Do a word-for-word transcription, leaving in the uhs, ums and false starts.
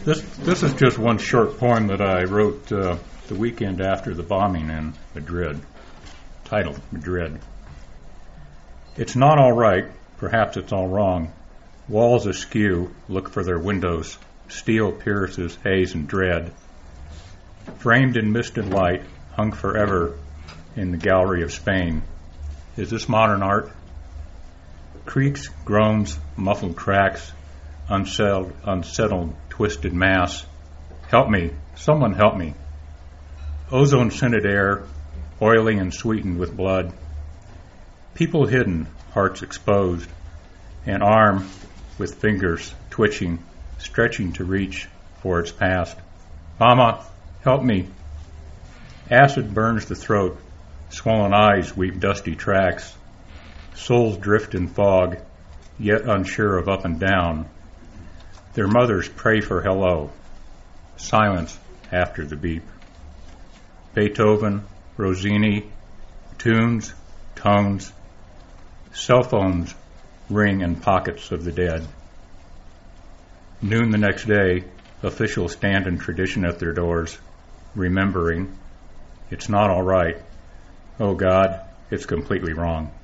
This this is just one short poem that I wrote uh, the weekend after the bombing in Madrid, titled Madrid. It's not all right, perhaps it's all wrong. Walls askew look for their windows. Steel pierces haze and dread. Framed in misted light, hung forever in the gallery of Spain. Is this modern art? Creaks, groans, muffled cracks, unsettled, unsettled, twisted mass. Help me, someone help me. Ozone-scented air, oily and sweetened with blood. People hidden, hearts exposed. An arm with fingers twitching, stretching to reach for its past. Mama, help me. Acid burns the throat. Swollen eyes weep dusty tracks. Souls drift in fog, yet unsure of up and down. Their mothers pray for hello. Silence after the beep. Beethoven, Rossini, tunes, tones. Cell phones ring in pockets of the dead. Noon the next day, officials stand in tradition at their doors, remembering, it's not all right. Oh God, it's completely wrong.